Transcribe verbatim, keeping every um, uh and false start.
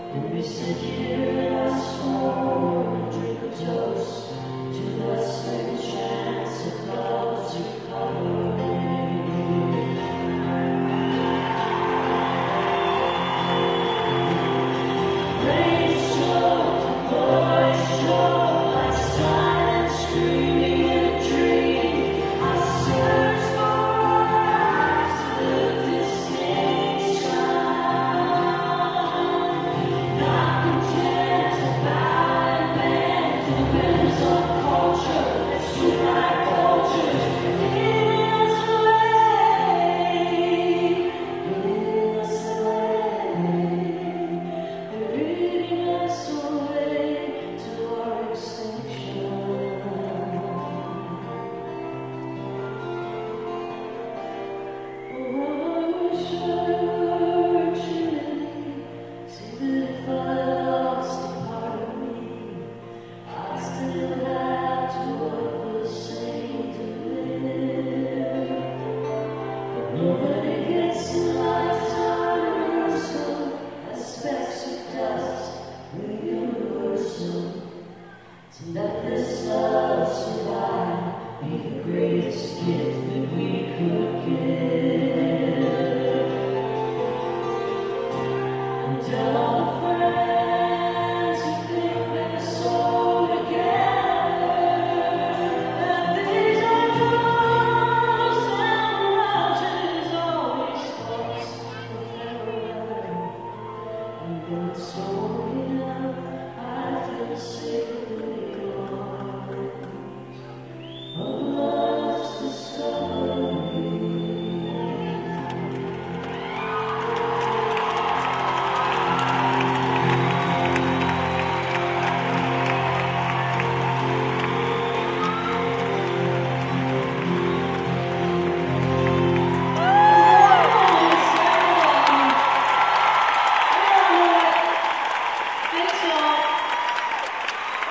And we sit here in our storm and drink a toast to the slim chance of love's recovery. Rain soaked, boys show, like silent screaming in a dream. I search for eyes with distinction, not content to bow and bend to the whims of culture that swoop like vultures, leading us away, leading us away. They're leading us away to our extinction. Oh, I wish I were Jiminy. Say that if I lost a part of me, I'd still have two of the same to live. But nobody gets in lifetime rehearsal as specks of dust. We're universal. To let this love survive, be the greatest gift that we could give.